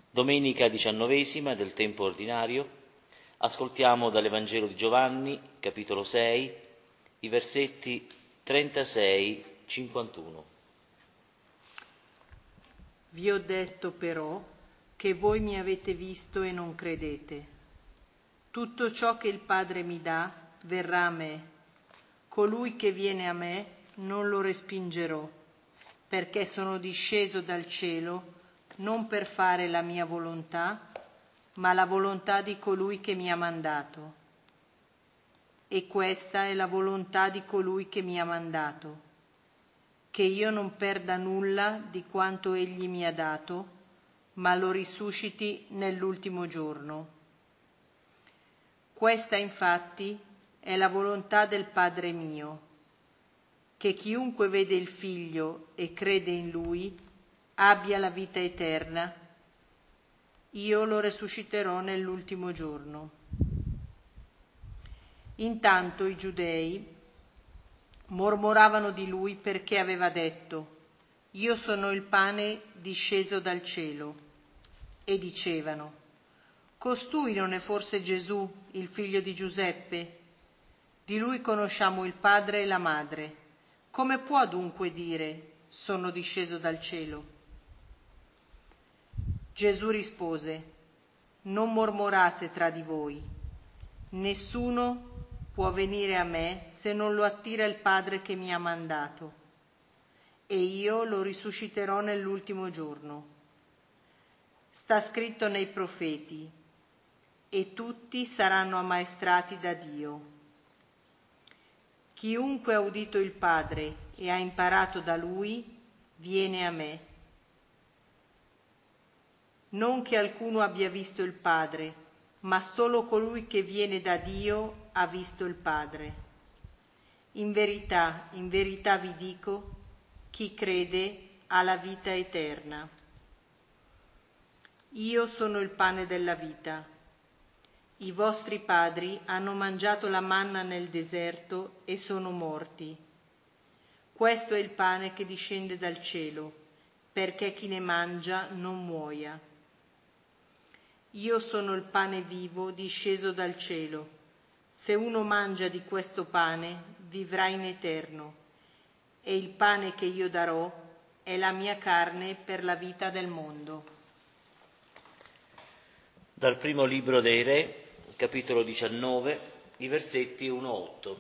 Domenica 19 del tempo ordinario. Ascoltiamo dall'Evangelo di Giovanni, capitolo 6, i versetti 36-51. Vi ho detto però che voi mi avete visto e non credete. Tutto ciò che il Padre mi dà verrà a me. Colui che viene a me non lo respingerò, perché sono disceso dal cielo non per fare la mia volontà, ma la volontà di colui che mi ha mandato. E questa è la volontà di colui che mi ha mandato, che io non perda nulla di quanto egli mi ha dato, ma lo risusciti nell'ultimo giorno. Questa infatti è la volontà del Padre mio, che chiunque vede il Figlio e crede in Lui abbia la vita eterna. Io lo risusciterò nell'ultimo giorno. Intanto i giudei mormoravano di lui perché aveva detto: io sono il pane disceso dal cielo. E dicevano: costui non è forse Gesù, il figlio di Giuseppe? Di lui conosciamo il padre e la madre. Come può dunque dire: sono disceso dal cielo? Gesù rispose: non mormorate tra di voi. Nessuno può venire a me se non lo attira il Padre che mi ha mandato, e io lo risusciterò nell'ultimo giorno. Sta scritto nei profeti: e tutti saranno ammaestrati da Dio. Chiunque ha udito il Padre e ha imparato da Lui viene a me. Non che alcuno abbia visto il Padre, ma solo colui che viene da Dio ha visto il Padre. In verità vi dico, chi crede ha la vita eterna. Io sono il pane della vita. I vostri padri hanno mangiato la manna nel deserto e sono morti. Questo è il pane che discende dal cielo, perché chi ne mangia non muoia. Io sono il pane vivo disceso dal cielo. Se uno mangia di questo pane, vivrà in eterno, e il pane che io darò è la mia carne per la vita del mondo. Dal primo libro dei Re, capitolo 19, i versetti 1-8.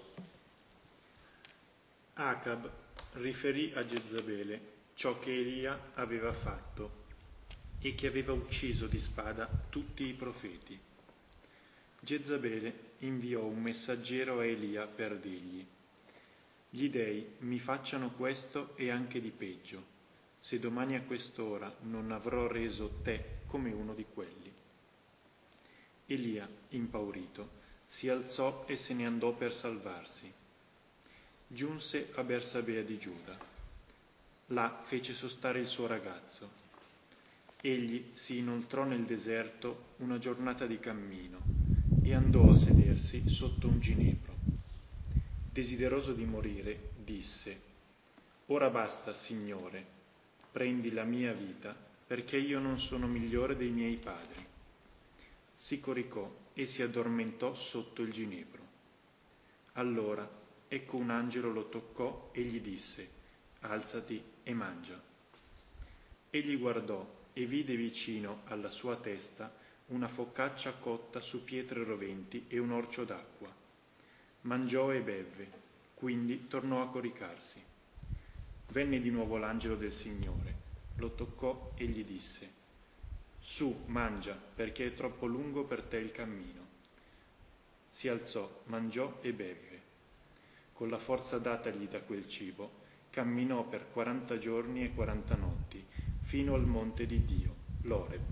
Acab riferì a Jezabele ciò che Elia aveva fatto e che aveva ucciso di spada tutti i profeti. Jezabele inviò un messaggero a Elia per dirgli: gli dei mi facciano questo e anche di peggio, se domani a quest'ora non avrò reso te come uno di quelli. Elia, impaurito, si alzò e se ne andò per salvarsi. Giunse a Bersabea di Giuda. Là fece sostare il suo ragazzo. Egli si inoltrò nel deserto una giornata di cammino e andò a sedersi sotto un ginepro. Desideroso di morire, disse: ora basta, Signore, prendi la mia vita, perché io non sono migliore dei miei padri. Si coricò e si addormentò sotto il ginepro. Allora ecco un angelo lo toccò e gli disse: alzati e mangia. Egli guardò e vide vicino alla sua testa una focaccia cotta su pietre roventi e un orcio d'acqua. Mangiò e bevve, quindi tornò a coricarsi. Venne di nuovo l'angelo del Signore, lo toccò e gli disse: su, mangia, perché è troppo lungo per te il cammino. Si alzò, mangiò e bevve. Con la forza datagli da quel cibo, camminò per 40 giorni e 40 notti, fino al monte di Dio, l'Oreb.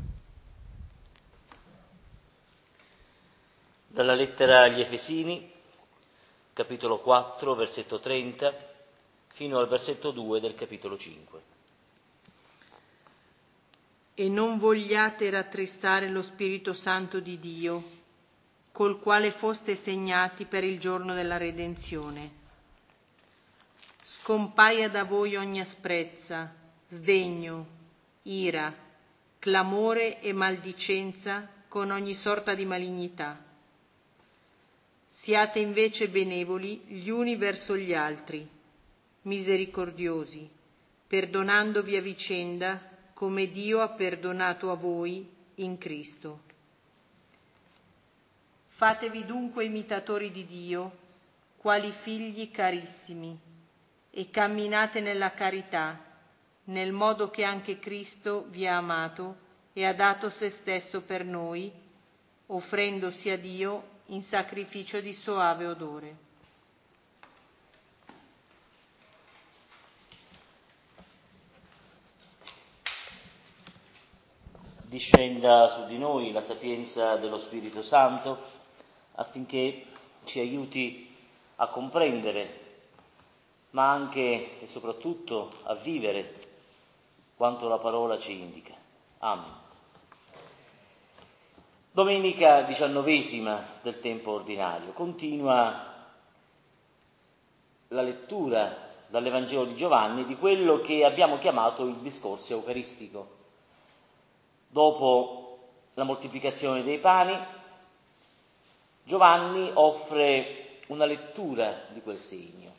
Dalla lettera agli Efesini, capitolo 4, versetto 30, fino al versetto 2 del capitolo 5. E non vogliate rattristare lo Spirito Santo di Dio, col quale foste segnati per il giorno della redenzione. Scompaia da voi ogni asprezza, sdegno, ira, clamore e maldicenza con ogni sorta di malignità. Siate invece benevoli gli uni verso gli altri, misericordiosi, perdonandovi a vicenda come Dio ha perdonato a voi in Cristo. Fatevi dunque imitatori di Dio, quali figli carissimi, e camminate nella carità, nel modo che anche Cristo vi ha amato e ha dato se stesso per noi, offrendosi a Dio in sacrificio di soave odore. Discenda su di noi la sapienza dello Spirito Santo affinché ci aiuti a comprendere, ma anche e soprattutto a vivere quanto la parola ci indica. Amen. Domenica 19 del tempo ordinario. Continua la lettura dall'Evangelo di Giovanni di quello che abbiamo chiamato il discorso eucaristico. Dopo la moltiplicazione dei pani, Giovanni offre una lettura di quel segno,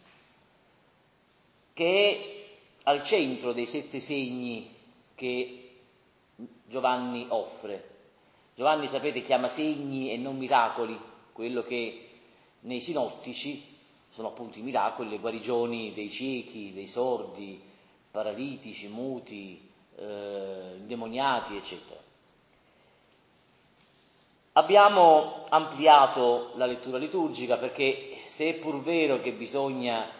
che è al centro dei 7 segni che Giovanni offre. Giovanni, sapete, chiama segni e non miracoli, quello che nei sinottici sono appunto i miracoli, le guarigioni dei ciechi, dei sordi, paralitici, muti, indemoniati, eccetera. Abbiamo ampliato la lettura liturgica perché, se è pur vero che bisogna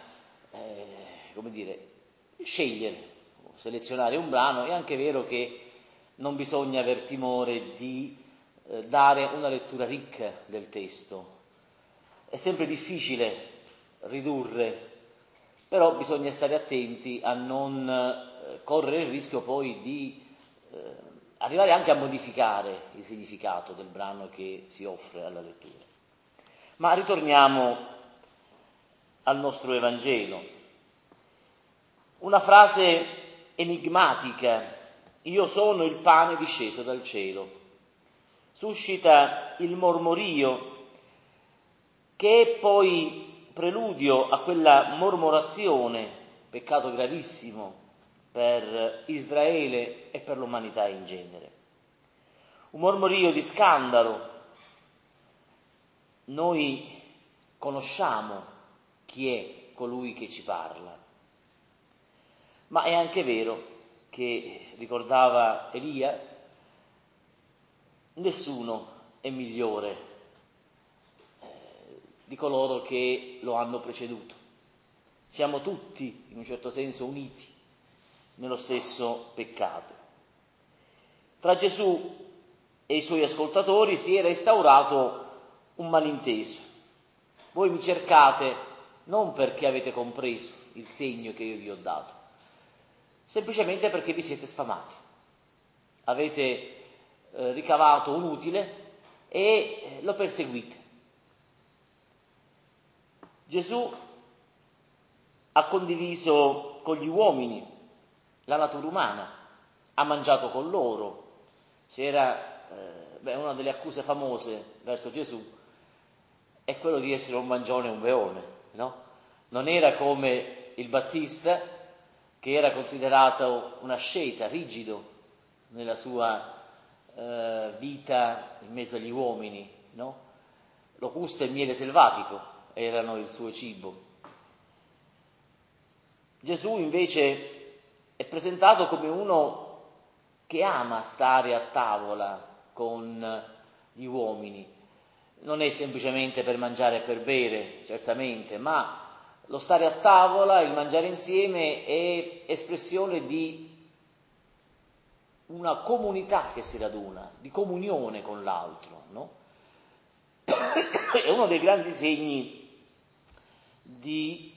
scegliere, selezionare un brano, è anche vero che non bisogna aver timore di dare una lettura ricca del testo. È sempre difficile ridurre, però bisogna stare attenti a non correre il rischio poi di arrivare anche a modificare il significato del brano che si offre alla lettura. Ma ritorniamo al nostro Evangelo. Una frase enigmatica: io sono il pane disceso dal cielo, suscita il mormorio che è poi preludio a quella mormorazione, peccato gravissimo per Israele e per l'umanità in genere. Un mormorio di scandalo. Noi conosciamo chi è colui che ci parla, ma è anche vero che, ricordava Elia, nessuno è migliore di coloro che lo hanno preceduto. Siamo tutti, in un certo senso, uniti nello stesso peccato. Tra Gesù e i suoi ascoltatori si era instaurato un malinteso. Voi mi cercate non perché avete compreso il segno che io vi ho dato, semplicemente perché vi siete sfamati. Avete ricavato un utile e lo perseguite. Gesù ha condiviso con gli uomini la natura umana, ha mangiato con loro. Una delle accuse famose verso Gesù è quello di essere un mangione e un beone, no? Non era come il Battista, che era considerato un asceta, rigido nella sua vita in mezzo agli uomini, no? Locusta e miele selvatico erano il suo cibo. Gesù invece è presentato come uno che ama stare a tavola con gli uomini. Non è semplicemente per mangiare e per bere, certamente, ma lo stare a tavola, il mangiare insieme è espressione di una comunità che si raduna, di comunione con l'altro, no? È uno dei grandi segni di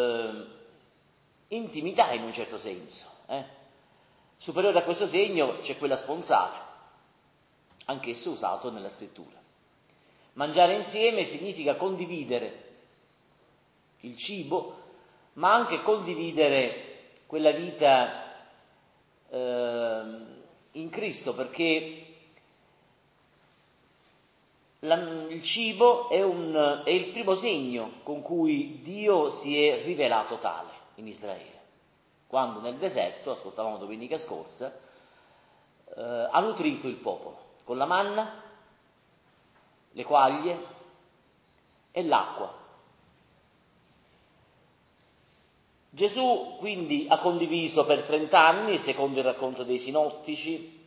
intimità, in un certo senso. Superiore a questo segno c'è quella sponsale, anch'esso usato nella scrittura. Mangiare insieme significa condividere il cibo, ma anche condividere quella vita in Cristo, perché il cibo è il primo segno con cui Dio si è rivelato tale in Israele. Quando nel deserto, ascoltavamo domenica scorsa, ha nutrito il popolo con la manna, le quaglie e l'acqua. Gesù quindi ha condiviso per 30 anni, secondo il racconto dei sinottici,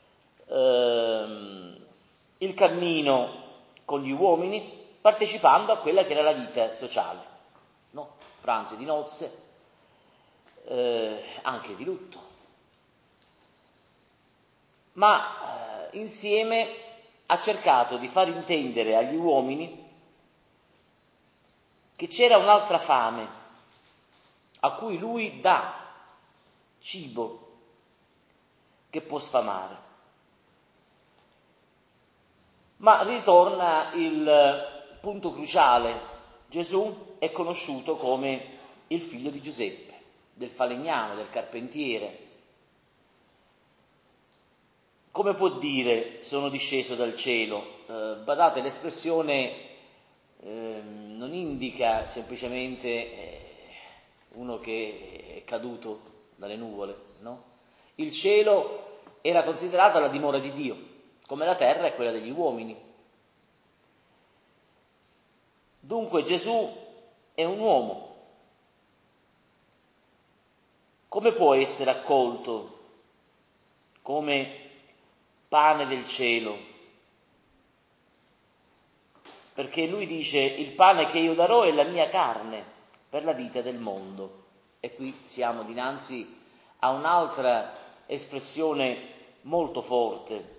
il cammino con gli uomini, partecipando a quella che era la vita sociale, no? Pranzi di nozze, anche di lutto, ma insieme ha cercato di far intendere agli uomini che c'era un'altra fame a cui lui dà cibo che può sfamare. Ma ritorna il punto cruciale: Gesù è conosciuto come il figlio di Giuseppe, del falegname, del carpentiere. Come può dire sono disceso dal cielo? Badate, l'espressione non indica semplicemente uno che è caduto dalle nuvole, no? Il cielo era considerata la dimora di Dio, come la terra è quella degli uomini. Dunque Gesù è un uomo. Come può essere accolto come pane del cielo? Perché lui dice: il pane che io darò è la mia carne per la vita del mondo. E qui siamo dinanzi a un'altra espressione molto forte,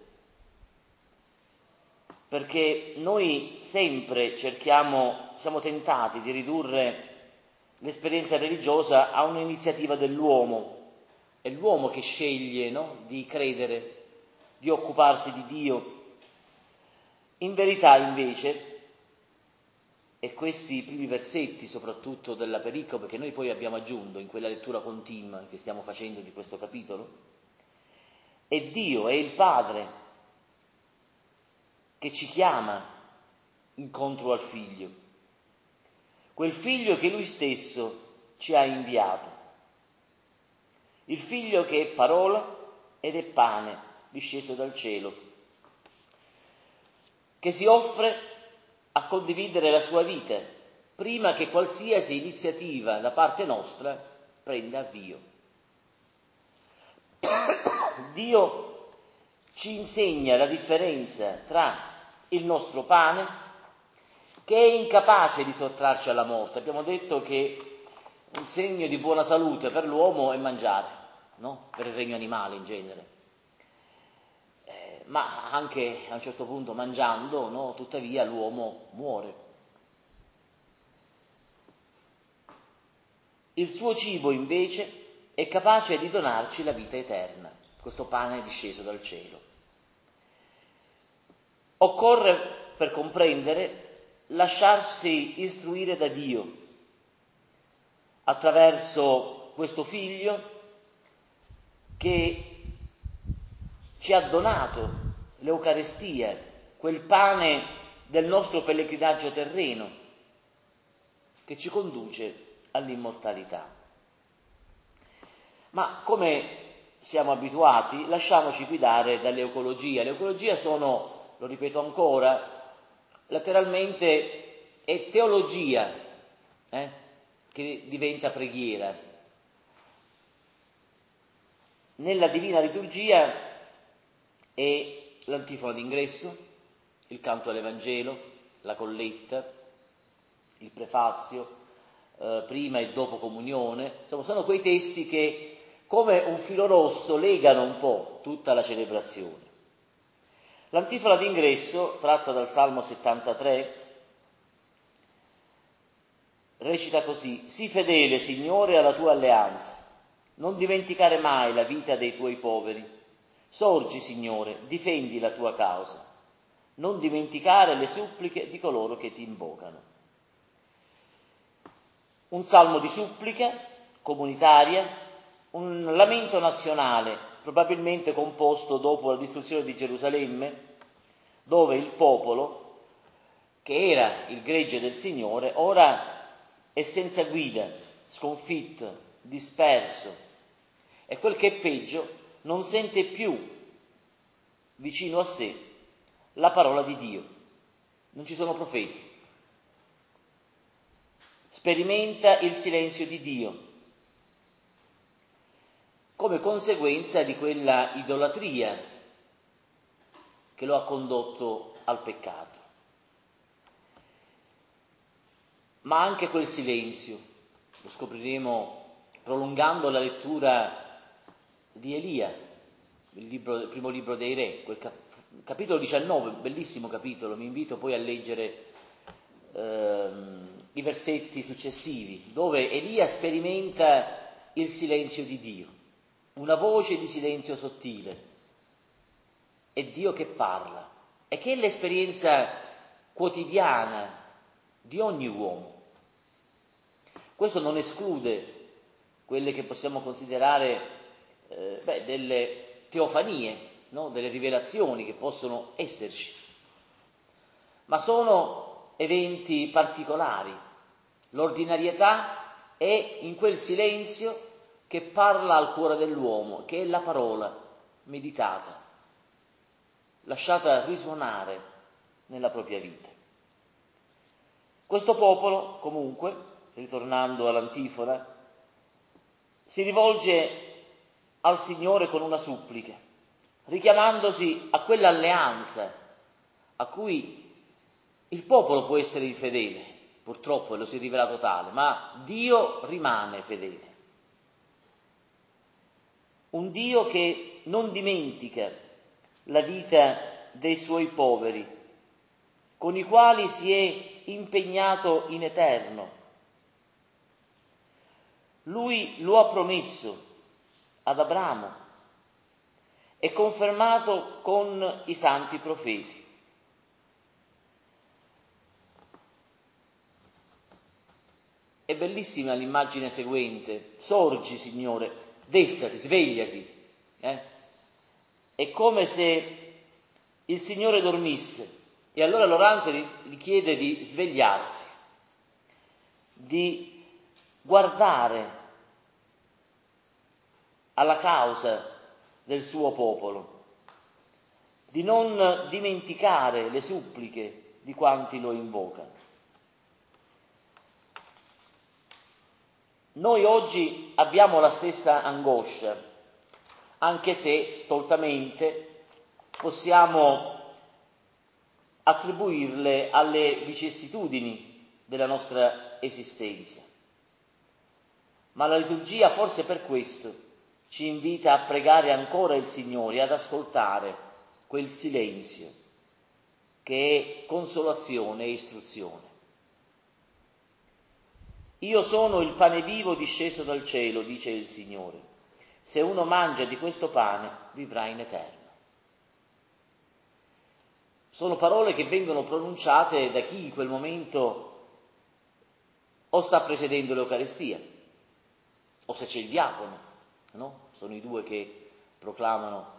perché noi sempre siamo tentati di ridurre l'esperienza religiosa a un'iniziativa dell'uomo. È l'uomo che sceglie, no? Di credere, di occuparsi di Dio. In verità, invece, e questi primi versetti, soprattutto della pericope che noi poi abbiamo aggiunto in quella lettura continua che stiamo facendo di questo capitolo, è Dio, è il Padre che ci chiama incontro al Figlio, quel Figlio che Lui stesso ci ha inviato, il Figlio che è parola ed è pane disceso dal cielo, che si offre a condividere la sua vita prima che qualsiasi iniziativa da parte nostra prenda avvio. Dio ci insegna la differenza tra il nostro pane, che è incapace di sottrarci alla morte. Abbiamo detto che un segno di buona salute per l'uomo è mangiare, no? Per il regno animale in genere. Ma anche a un certo punto mangiando, no? Tuttavia l'uomo muore. Il suo cibo invece è capace di donarci la vita eterna, questo pane disceso dal cielo. Occorre, per comprendere, lasciarsi istruire da Dio attraverso questo Figlio che ci ha donato l'Eucarestia, quel pane del nostro pellegrinaggio terreno che ci conduce all'immortalità. Ma come siamo abituati, lasciamoci guidare dall'eucologia. L'eucologia sono, lo ripeto ancora, letteralmente è teologia che diventa preghiera. Nella Divina Liturgia è l'antifona d'ingresso, il canto all'Evangelo, la colletta, il prefazio, prima e dopo comunione. Insomma, sono quei testi che come un filo rosso legano un po' tutta la celebrazione. L'antifona d'ingresso, tratta dal Salmo 73, recita così: sii fedele, Signore, alla tua alleanza, non dimenticare mai la vita dei tuoi poveri. Sorgi, Signore, difendi la tua causa, non dimenticare le suppliche di coloro che ti invocano. Un salmo di supplica comunitaria, un lamento nazionale probabilmente composto dopo la distruzione di Gerusalemme, dove il popolo, che era il gregge del Signore, ora è senza guida, sconfitto, disperso, e quel che è peggio, non sente più vicino a sé la parola di Dio. Non ci sono profeti. Sperimenta il silenzio di Dio come conseguenza di quella idolatria che lo ha condotto al peccato. Ma anche quel silenzio, lo scopriremo prolungando la lettura di Elia, il primo libro dei Re, capitolo 19, bellissimo capitolo, mi invito poi a leggere i versetti successivi, dove Elia sperimenta il silenzio di Dio, una voce di silenzio sottile, è Dio che parla, e che è l'esperienza quotidiana di ogni uomo. Questo non esclude quelle che possiamo considerare delle teofanie, no? Delle rivelazioni che possono esserci, ma sono eventi particolari. L'ordinarietà è in quel silenzio che parla al cuore dell'uomo, che è la parola meditata, lasciata risuonare nella propria vita. Questo popolo, comunque, ritornando all'antifona, si rivolge al Signore con una supplica, richiamandosi a quell'alleanza a cui il popolo può essere infedele, purtroppo lo si è rivelato tale, ma Dio rimane fedele. Un Dio che non dimentica la vita dei suoi poveri, con i quali si è impegnato in eterno. Lui lo ha promesso ad Abramo e confermato con i santi profeti. È bellissima l'immagine seguente: sorgi, Signore, destati, svegliati. È come se il Signore dormisse, e allora l'orante gli chiede di svegliarsi, di guardare alla causa del suo popolo, di non dimenticare le suppliche di quanti lo invocano. Noi oggi abbiamo la stessa angoscia, anche se stoltamente possiamo attribuirle alle vicissitudini della nostra esistenza. Ma la liturgia, forse per questo, ci invita a pregare ancora il Signore, ad ascoltare quel silenzio che è consolazione e istruzione. Io sono il pane vivo disceso dal cielo, dice il Signore. Se uno mangia di questo pane, vivrà in eterno. Sono parole che vengono pronunciate da chi in quel momento o sta precedendo l'Eucaristia, o se c'è il diacono, no? Sono i due che proclamano,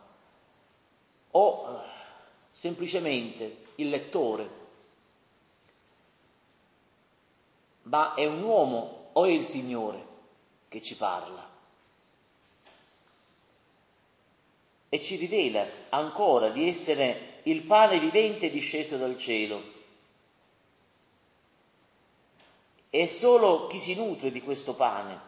o semplicemente il lettore. Ma è un uomo o è il Signore che ci parla e ci rivela ancora di essere il pane vivente disceso dal cielo. E solo chi si nutre di questo pane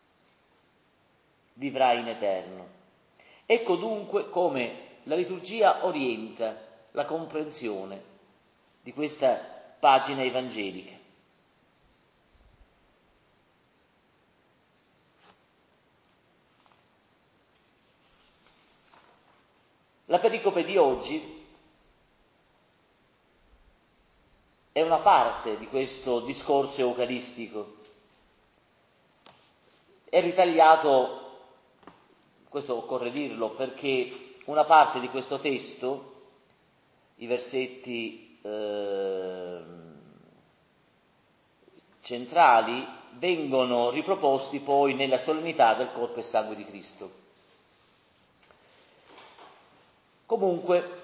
vivrà in eterno. Ecco dunque come la liturgia orienta la comprensione di questa pagina evangelica. La pericope di oggi è una parte di questo discorso eucaristico. È ritagliato, questo occorre dirlo, perché una parte di questo testo, i versetti centrali, vengono riproposti poi nella solennità del corpo e sangue di Cristo. Comunque,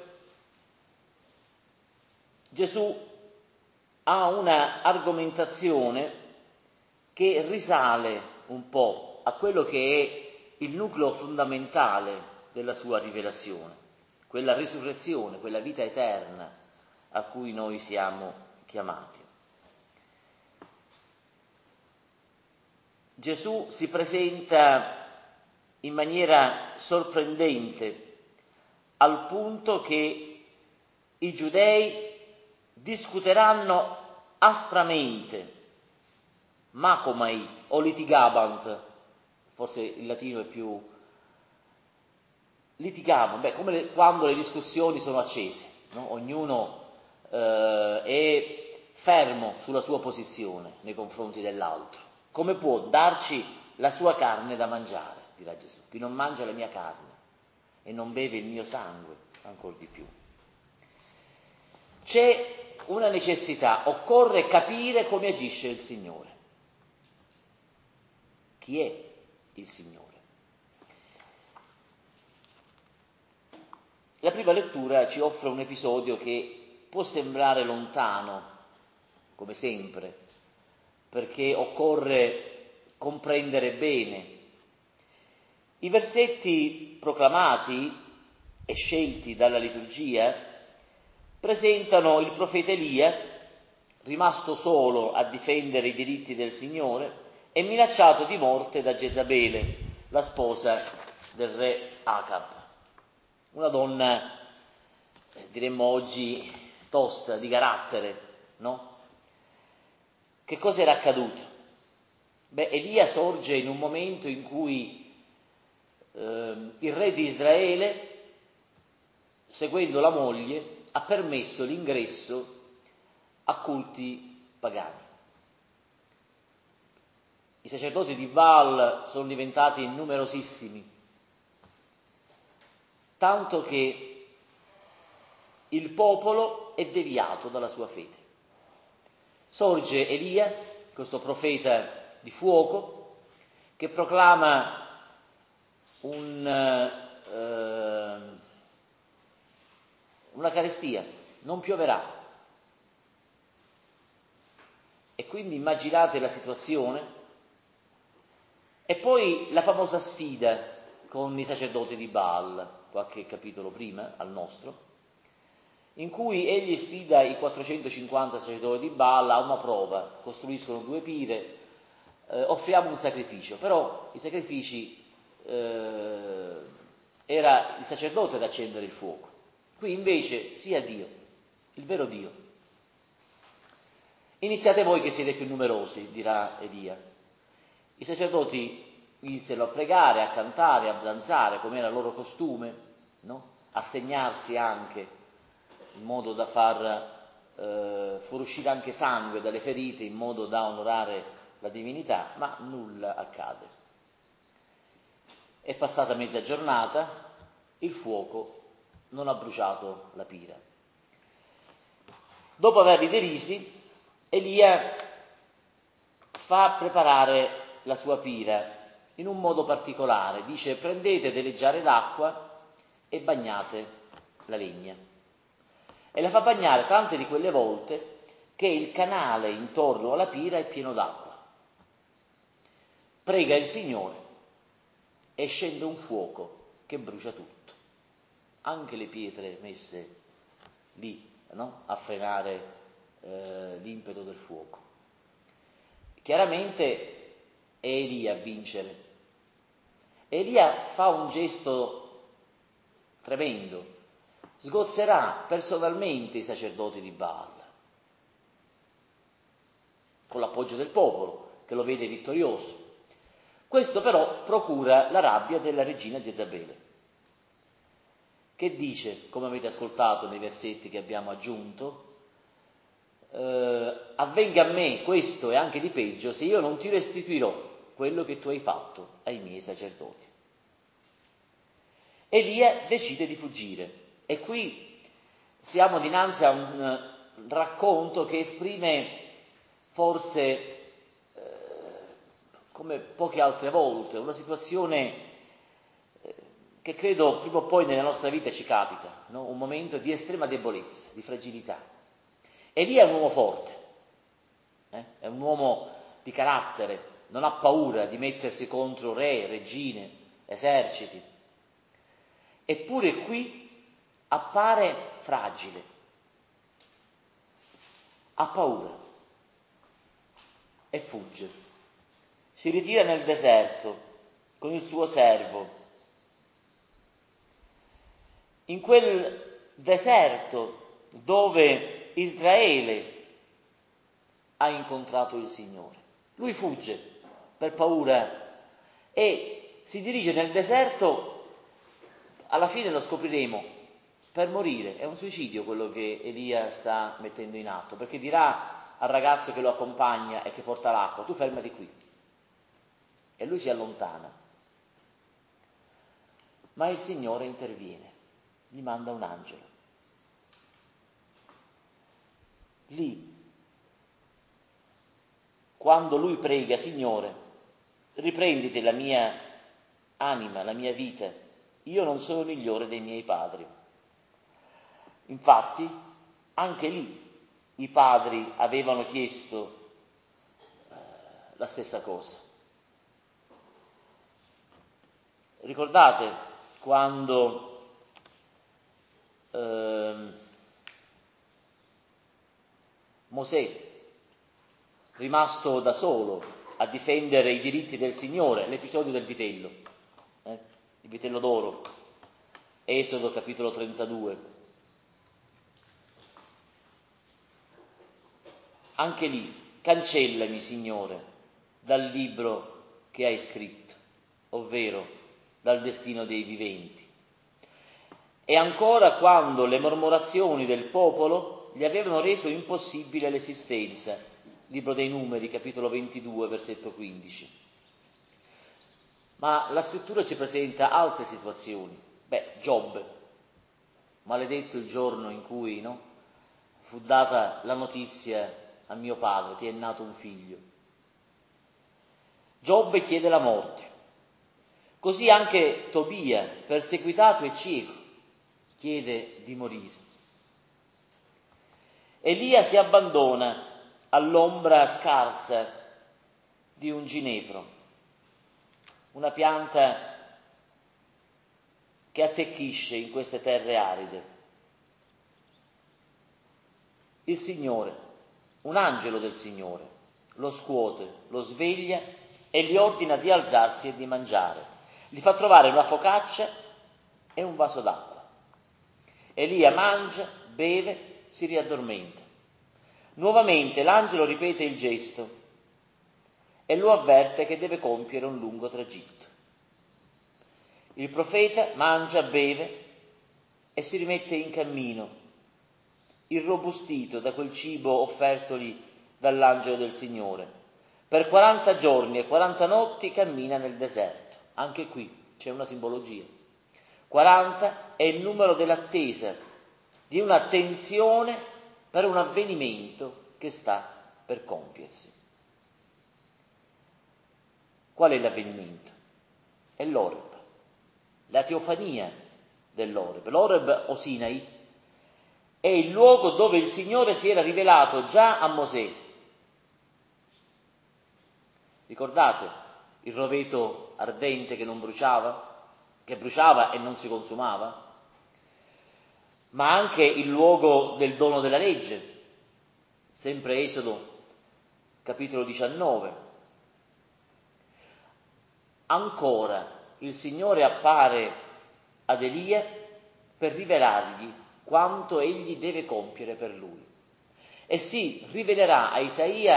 Gesù ha una argomentazione che risale un po' a quello che è il nucleo fondamentale della sua rivelazione, quella risurrezione, quella vita eterna a cui noi siamo chiamati. Gesù si presenta in maniera sorprendente al punto che i giudei discuteranno aspramente, macomai o litigabant, forse il latino è più litigavano, come quando le discussioni sono accese, no? Ognuno è fermo sulla sua posizione nei confronti dell'altro. Come può darci la sua carne da mangiare, dirà Gesù. Chi non mangia la mia carne e non beve il mio sangue, ancor di più. C'è una necessità, occorre capire come agisce il Signore. Chi è il Signore? La prima lettura ci offre un episodio che può sembrare lontano, come sempre, perché occorre comprendere bene. I versetti proclamati e scelti dalla liturgia presentano il profeta Elia, rimasto solo a difendere i diritti del Signore e minacciato di morte da Jezabele, la sposa del re Acab. Una donna, diremmo oggi, tosta, di carattere, no? Che cosa era accaduto? Elia sorge in un momento in cui il re di Israele, seguendo la moglie, ha permesso l'ingresso a culti pagani. I sacerdoti di Baal sono diventati numerosissimi, tanto che il popolo è deviato dalla sua fede. Sorge Elia, questo profeta di fuoco, che proclama una carestia, non pioverà. E quindi immaginate la situazione. E poi la famosa sfida con i sacerdoti di Baal, qualche capitolo prima, al nostro, in cui egli sfida i 450 sacerdoti di Baal a una prova, costruiscono 2 pire, offriamo un sacrificio, però i sacrifici era il sacerdote ad accendere il fuoco, qui invece sia Dio, il vero Dio. Iniziate voi che siete più numerosi, dirà Elia. I sacerdoti iniziano a pregare, a cantare, a danzare, come era loro costume, no? A segnarsi anche in modo da far fuoriuscire anche sangue dalle ferite, in modo da onorare la divinità, ma nulla accade. È passata mezza giornata, il fuoco non ha bruciato la pira. Dopo averli derisi, Elia fa preparare la sua pira in un modo particolare. Dice: prendete delle giare d'acqua e bagnate la legna. E la fa bagnare tante di quelle volte che il canale intorno alla pira è pieno d'acqua. Prega il Signore e scende un fuoco che brucia tutto, anche le pietre messe lì, no? A frenare l'impeto del fuoco. Chiaramente è Elia a vincere. Elia fa un gesto tremendo, sgozzerà personalmente i sacerdoti di Baal, con l'appoggio del popolo, che lo vede vittorioso. Questo però procura la rabbia della regina Jezabele, che dice, come avete ascoltato nei versetti che abbiamo aggiunto, avvenga a me questo e anche di peggio se io non ti restituirò quello che tu hai fatto ai miei sacerdoti. Elia decide di fuggire e qui siamo dinanzi a un racconto che esprime forse come poche altre volte una situazione che credo prima o poi nella nostra vita ci capita, no? Un momento di estrema debolezza, di fragilità. Elia è un uomo forte, è un uomo di carattere, non ha paura di mettersi contro re, regine, eserciti. Eppure qui appare fragile, ha paura e fugge. Si ritira nel deserto con il suo servo. In quel deserto dove Israele ha incontrato il Signore. Lui fugge per paura e si dirige nel deserto, alla fine lo scopriremo, per morire. È un suicidio quello che Elia sta mettendo in atto, perché dirà al ragazzo che lo accompagna e che porta l'acqua: tu fermati qui. E lui si allontana. Ma il Signore interviene, gli manda un angelo. Lì, quando lui prega: Signore, riprenditi la mia anima, la mia vita, io non sono migliore dei miei padri. Infatti, anche lì i padri avevano chiesto la stessa cosa. Ricordate quando Mosè, rimasto da solo a difendere i diritti del Signore, l'episodio del vitello, il vitello d'oro, Esodo capitolo 32. Anche lì, cancellami, Signore, dal libro che hai scritto, ovvero dal destino dei viventi. E ancora quando le mormorazioni del popolo gli avevano reso impossibile l'esistenza, libro dei Numeri, capitolo 22, versetto 15. Ma la scrittura ci presenta altre situazioni. Giobbe, maledetto il giorno in cui fu data la notizia a mio padre: ti è nato un figlio. Giobbe chiede la morte. Così anche Tobia, perseguitato e cieco, chiede di morire. Elia si abbandona all'ombra scarsa di un ginepro, una pianta che attecchisce in queste terre aride. Il Signore, un angelo del Signore, lo scuote, lo sveglia e gli ordina di alzarsi e di mangiare. Gli fa trovare una focaccia e un vaso d'acqua. Elia mangia, beve, si riaddormenta. Nuovamente l'angelo ripete il gesto e lo avverte che deve compiere un lungo tragitto. Il profeta mangia, beve e si rimette in cammino, irrobustito da quel cibo offertogli dall'angelo del Signore. Per 40 giorni e 40 notti cammina nel deserto. Anche qui c'è una simbologia. 40 è il numero dell'attesa, di una tensione per un avvenimento che sta per compiersi. Qual è l'avvenimento? È l'Oreb, la teofania dell'Oreb. L'Oreb o Sinai è il luogo dove il Signore si era rivelato già a Mosè. Ricordate il roveto ardente che non bruciava, che bruciava e non si consumava? Ma anche il luogo del dono della legge, sempre Esodo capitolo 19. Ancora il Signore appare ad Elia per rivelargli quanto egli deve compiere per lui. E si rivelerà a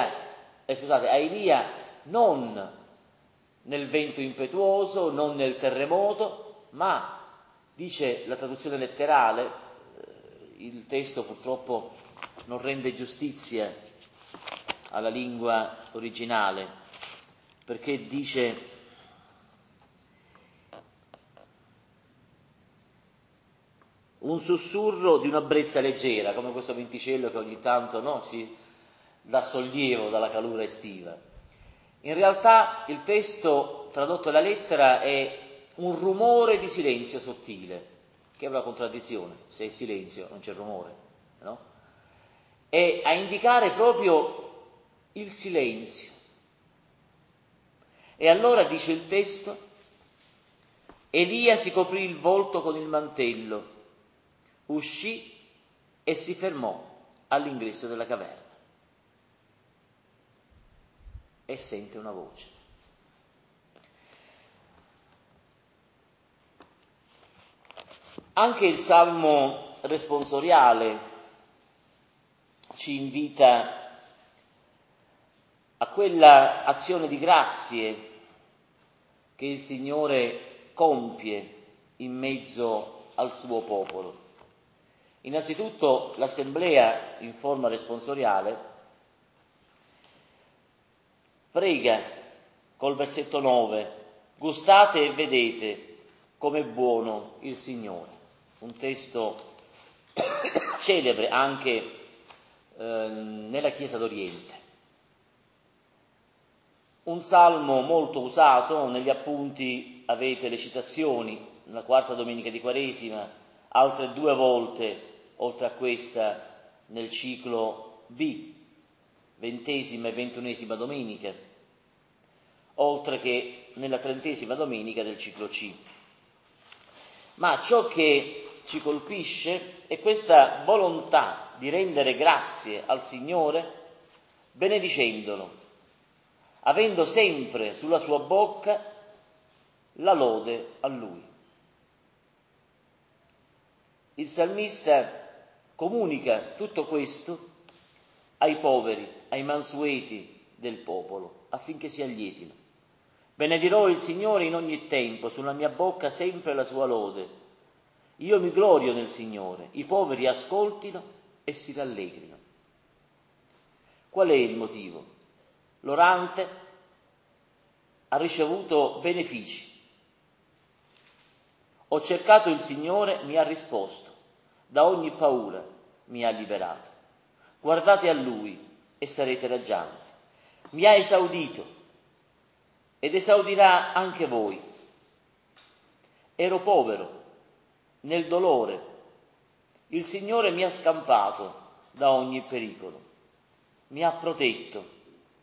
Elia non nel vento impetuoso, non nel terremoto, ma, dice la traduzione letterale, il testo purtroppo non rende giustizia alla lingua originale, perché dice: un sussurro di una brezza leggera, come questo venticello che ogni tanto si dà sollievo dalla calura estiva. In realtà il testo tradotto alla lettera è un rumore di silenzio sottile, che è una contraddizione, se è silenzio non c'è rumore, no? È a indicare proprio il silenzio. E allora dice il testo, Elia si coprì il volto con il mantello, uscì e si fermò all'ingresso della caverna e sente una voce. Anche il Salmo responsoriale ci invita a quella azione di grazie che il Signore compie in mezzo al suo popolo. Innanzitutto l'Assemblea, in forma responsoriale, prega col versetto 9, gustate e vedete com'è buono il Signore. Un testo celebre anche nella Chiesa d'Oriente. Un salmo molto usato, negli appunti avete le citazioni, nella quarta domenica di Quaresima, altre 2 volte, oltre a questa, nel ciclo B, 20ª e 21ª domenica, oltre che nella 30ª domenica del ciclo C. Ma ciò che ci colpisce è questa volontà di rendere grazie al Signore benedicendolo, avendo sempre sulla sua bocca la lode a Lui. Il salmista comunica tutto questo ai poveri, ai mansueti del popolo, affinché si allietino. Benedirò il Signore in ogni tempo, sulla mia bocca sempre la sua lode. Io mi glorio nel Signore, i poveri ascoltino e si rallegrino. Qual è il motivo? L'orante ha ricevuto benefici. Ho cercato il Signore, mi ha risposto, da ogni paura mi ha liberato. Guardate a Lui e sarete raggianti. Mi ha esaudito ed esaudirà anche voi. Ero povero, nel dolore. Il Signore mi ha scampato da ogni pericolo. Mi ha protetto.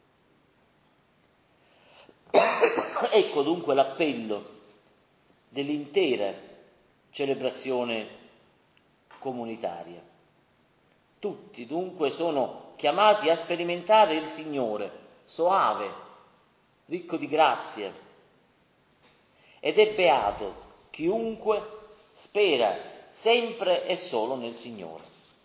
Ecco dunque l'appello dell'intera celebrazione comunitaria. Tutti dunque sono chiamati a sperimentare il Signore, soave, ricco di grazie, ed è beato chiunque spera sempre e solo nel Signore.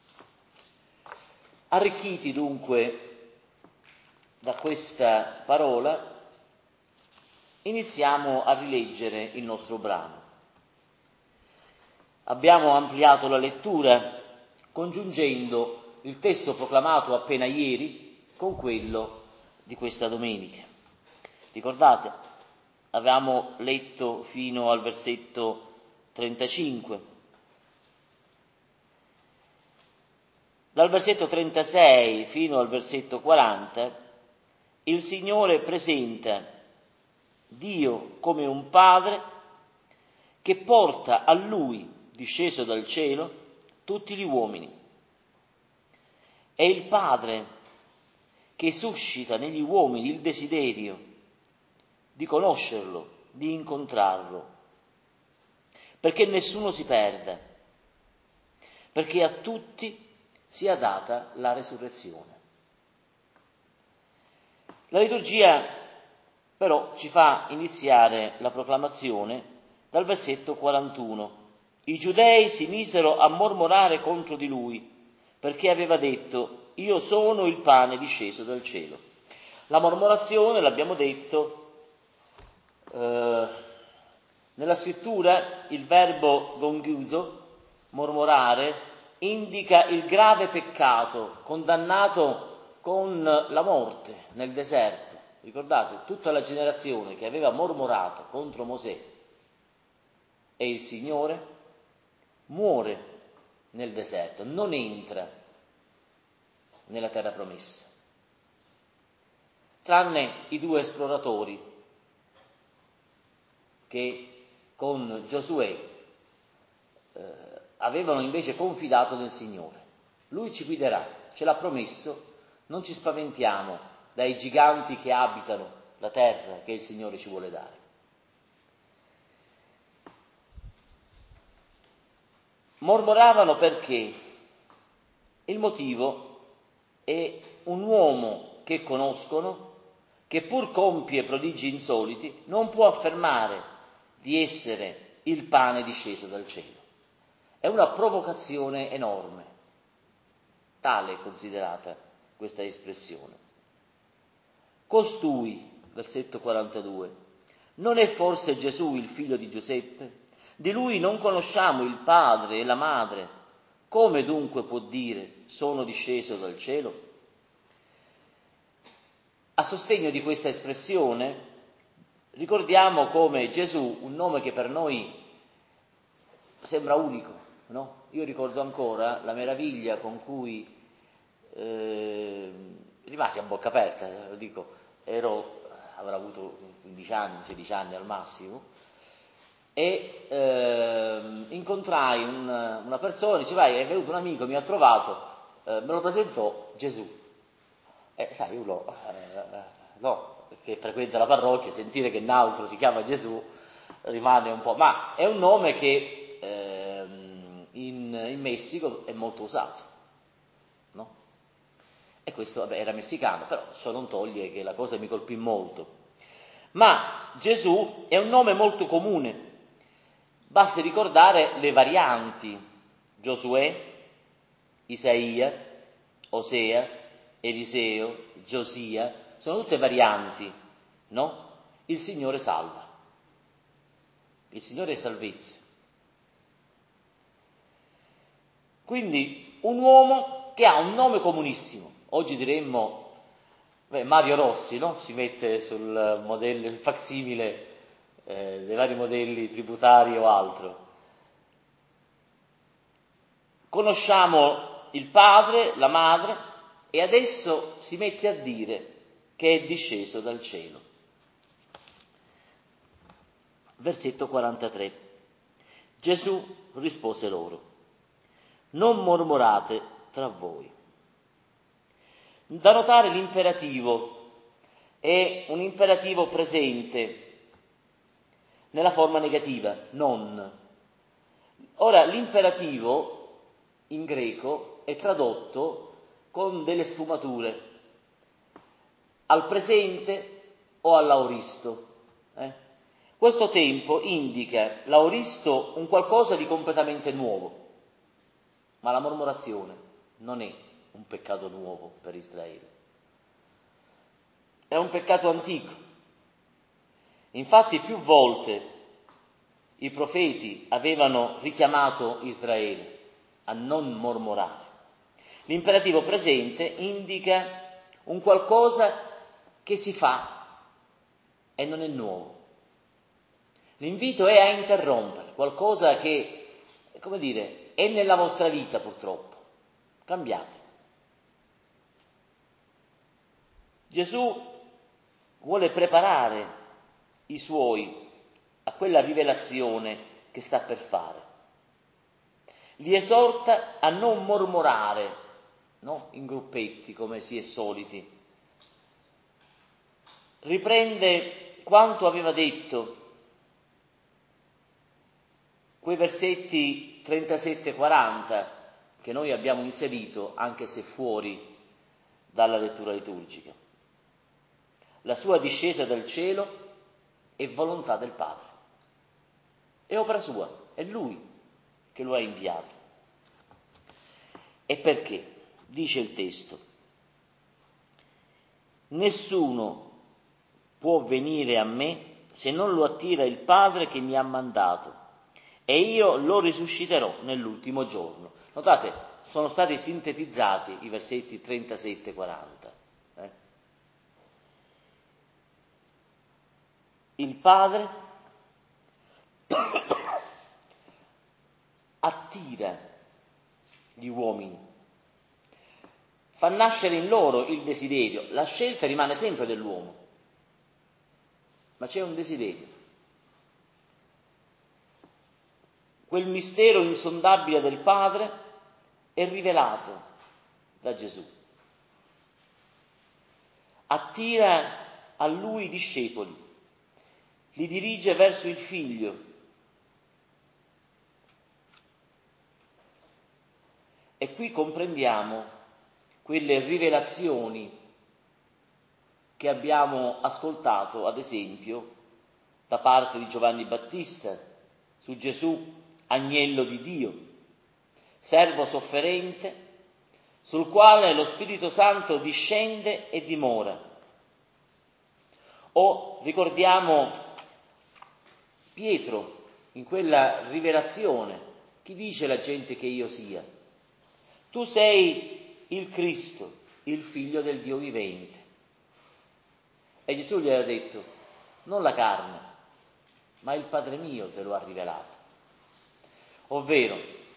Arricchiti dunque da questa parola, iniziamo a rileggere il nostro brano. Abbiamo ampliato la lettura congiungendo il testo proclamato appena ieri con quello di questa domenica. Ricordate? Avevamo letto fino al versetto 35. Dal versetto 36 fino al versetto 40 il Signore presenta Dio come un padre che porta a Lui, disceso dal cielo, tutti gli uomini. È il padre che suscita negli uomini il desiderio di conoscerlo, di incontrarlo, perché nessuno si perda, perché a tutti sia data la resurrezione. La liturgia però ci fa iniziare la proclamazione dal versetto 41. I giudei si misero a mormorare contro di lui, perché aveva detto, io sono il pane disceso dal cielo. La mormorazione, l'abbiamo detto, nella scrittura il verbo gongiuso, mormorare, indica il grave peccato condannato con la morte nel deserto. Ricordate, tutta la generazione che aveva mormorato contro Mosè e il Signore muore nel deserto, non entra nella terra promessa, tranne i 2 esploratori che con Giosuè avevano invece confidato nel Signore. Lui ci guiderà, ce l'ha promesso, non ci spaventiamo dai giganti che abitano la terra che il Signore ci vuole dare. Mormoravano perché? Il motivo è un uomo che conoscono, che pur compie prodigi insoliti, non può affermare di essere il pane disceso dal cielo. È una provocazione enorme, tale è considerata questa espressione. Costui, versetto 42, non è forse Gesù il figlio di Giuseppe? Di lui non conosciamo il padre e la madre. Come dunque può dire sono disceso dal cielo? A sostegno di questa espressione ricordiamo come Gesù, un nome che per noi sembra unico, no? Io ricordo ancora la meraviglia con cui rimasi a bocca aperta, lo dico, avrò avuto 15 anni, 16 anni al massimo, e incontrai una persona, dice vai, è venuto un amico, mi ha trovato, me lo presentò Gesù. Sai, uno che frequenta la parrocchia, sentire che un altro si chiama Gesù rimane un po', ma è un nome che in Messico è molto usato, no? E questo, vabbè, era messicano, però ciò non toglie che la cosa mi colpì molto. Ma Gesù è un nome molto comune, basti ricordare le varianti: Giosuè, Isaia, Osea, Eliseo, Giosia, sono tutte varianti, no? Il Signore salva, il Signore è salvezza. Quindi un uomo che ha un nome comunissimo, oggi diremmo Mario Rossi, no? Si mette sul modello, il facsimile dei vari modelli tributari o altro. Conosciamo il padre, la madre, e adesso si mette a dire che è disceso dal cielo. Versetto 43. Gesù rispose loro: non mormorate tra voi. Da notare l'imperativo è un imperativo presente nella forma negativa, non. Ora, l'imperativo in greco è tradotto con delle sfumature, al presente o all'aoristo. Questo tempo indica l'aoristo un qualcosa di completamente nuovo, ma la mormorazione non è un peccato nuovo per Israele, è un peccato antico. Infatti più volte i profeti avevano richiamato Israele a non mormorare. L'imperativo presente indica un qualcosa che si fa e non è nuovo. L'invito è a interrompere qualcosa che, come dire, è nella vostra vita purtroppo. Cambiate. Gesù vuole preparare i suoi a quella rivelazione che sta per fare. Li esorta a non mormorare, no? In gruppetti come si è soliti. Riprende quanto aveva detto, quei versetti 37-40 che noi abbiamo inserito anche se fuori dalla lettura liturgica. La sua discesa dal cielo è volontà del Padre, è opera sua, è Lui che lo ha inviato. E perché? Dice il testo: nessuno può venire a me se non lo attira il Padre che mi ha mandato, e io lo risusciterò nell'ultimo giorno. Notate, sono stati sintetizzati i versetti 37-40. Il Padre attira gli uomini, fa nascere in loro il desiderio. La scelta rimane sempre dell'uomo, ma c'è un desiderio. quel mistero insondabile del Padre è rivelato da Gesù. Attira a lui i discepoli, li dirige verso il Figlio. E qui comprendiamo quelle rivelazioni che abbiamo ascoltato, ad esempio, da parte di Giovanni Battista su Gesù, agnello di Dio, servo sofferente, sul quale lo Spirito Santo discende e dimora. O ricordiamo Pietro in quella rivelazione: chi dice la gente che io sia? Tu sei il Cristo, il Figlio del Dio vivente. E Gesù gli ha detto: non la carne, ma il Padre mio te lo ha rivelato. Ovvero,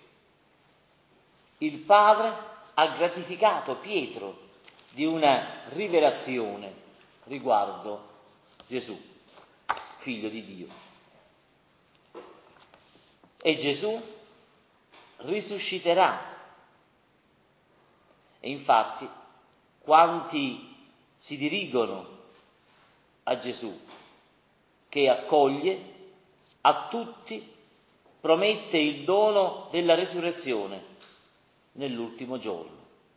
il Padre ha gratificato Pietro di una rivelazione riguardo Gesù, Figlio di Dio. E Gesù risusciterà. E infatti, quanti si dirigono a Gesù, che accoglie, a tutti promette il dono della resurrezione nell'ultimo giorno.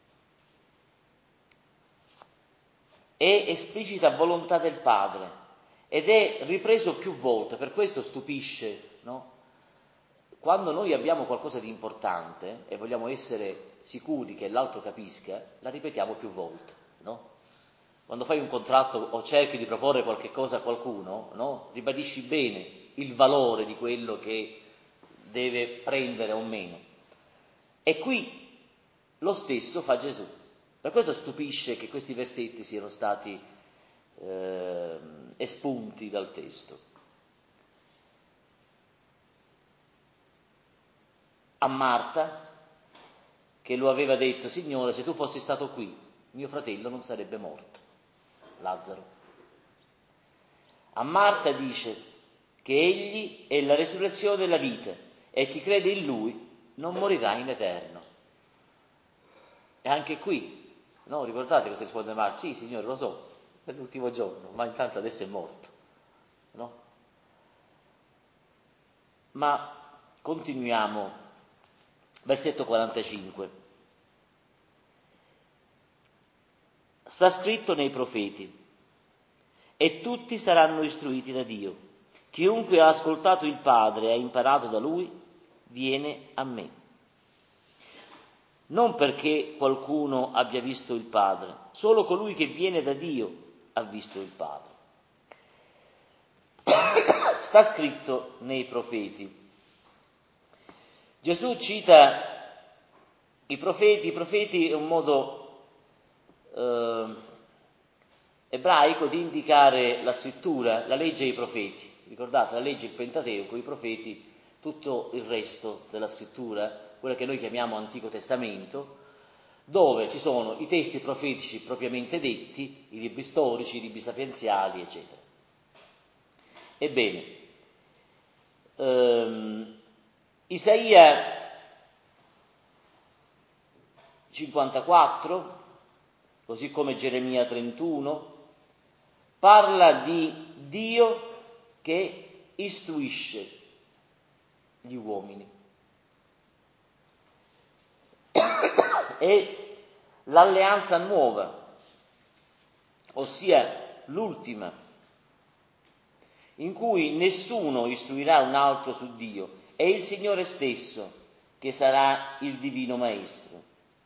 È esplicita volontà del Padre ed è ripreso più volte, per questo stupisce, no? Quando noi abbiamo qualcosa di importante e vogliamo essere sicuri che l'altro capisca, la ripetiamo più volte, no? Quando fai un contratto o cerchi di proporre qualche cosa a qualcuno, no? Ribadisci bene il valore di quello che deve prendere o meno. E qui lo stesso fa Gesù. Per questo stupisce che questi versetti siano stati espunti dal testo. A Marta, che lo aveva detto: Signore, se tu fossi stato qui, mio fratello non sarebbe morto, Lazzaro. A Marta dice che egli è la resurrezione e la vita e chi crede in lui non morirà in eterno. E anche qui, no? Ricordate cosa risponde Marta? Sì, Signore, lo so, è l'ultimo giorno, ma intanto adesso è morto, no? Ma continuiamo, versetto 45. Sta scritto nei profeti: e tutti saranno istruiti da Dio. Chiunque ha ascoltato il Padre e ha imparato da Lui, viene a me. Non perché qualcuno abbia visto il Padre, solo colui che viene da Dio ha visto il Padre. Sta scritto nei profeti. Gesù cita i profeti è un modo ebraico di indicare la scrittura, la legge e i profeti. Ricordate, la legge, il Pentateuco, i profeti, tutto il resto della scrittura, quella che noi chiamiamo Antico Testamento, dove ci sono i testi profetici propriamente detti, i libri storici, i libri sapienziali, eccetera. Ebbene, Isaia 54, così come Geremia 31, parla di Dio che istruisce gli uomini. E l'alleanza nuova, ossia l'ultima, in cui nessuno istruirà un altro su Dio, è il Signore stesso che sarà il divino maestro.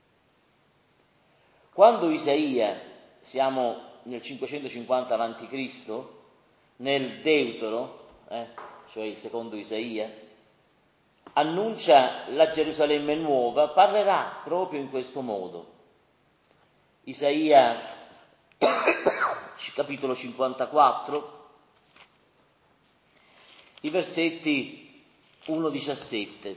Quando Isaia, siamo nel 550 a.C., nel Deutero, cioè il secondo Isaia, annuncia la Gerusalemme nuova, parlerà proprio in questo modo. Isaia, capitolo 54, i versetti 1-17.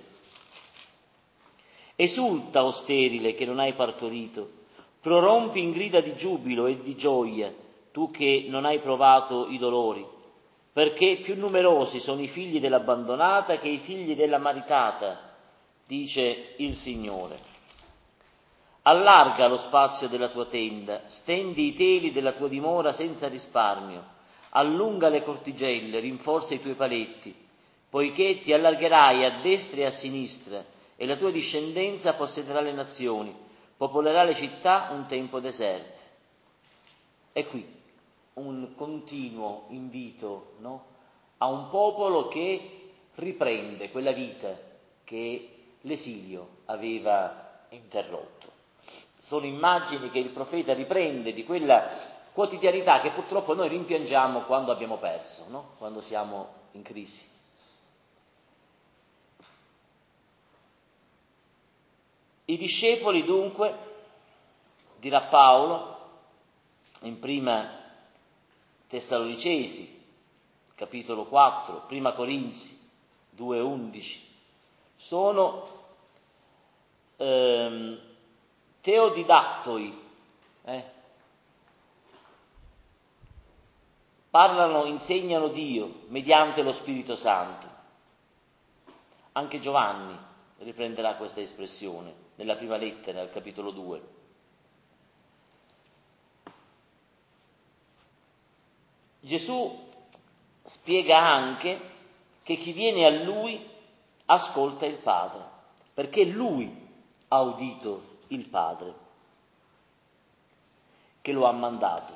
Esulta, o sterile, che non hai partorito, prorompi in grida di giubilo e di gioia, tu che non hai provato i dolori. perché più numerosi sono i figli dell'abbandonata che i figli della maritata, dice il Signore. Allarga lo spazio della tua tenda, stendi i teli della tua dimora senza risparmio, allunga le cortigelle, rinforza i tuoi paletti, poiché ti allargerai a destra e a sinistra, e la tua discendenza possederà le nazioni, popolerà le città un tempo deserte. E qui un continuo invito, no? A un popolo che riprende quella vita che l'esilio aveva interrotto. Sono immagini che il profeta riprende di quella quotidianità che purtroppo noi rimpiangiamo quando abbiamo perso, no? Quando siamo in crisi. I discepoli dunque, dirà Paolo, in prima Tessalonicesi, capitolo 4, prima Corinzi 2,11, sono teodidattoi, parlano, insegnano Dio mediante lo Spirito Santo. Anche Giovanni riprenderà questa espressione nella prima lettera, al capitolo 2. Gesù spiega anche che chi viene a Lui ascolta il Padre, perché Lui ha udito il Padre che lo ha mandato.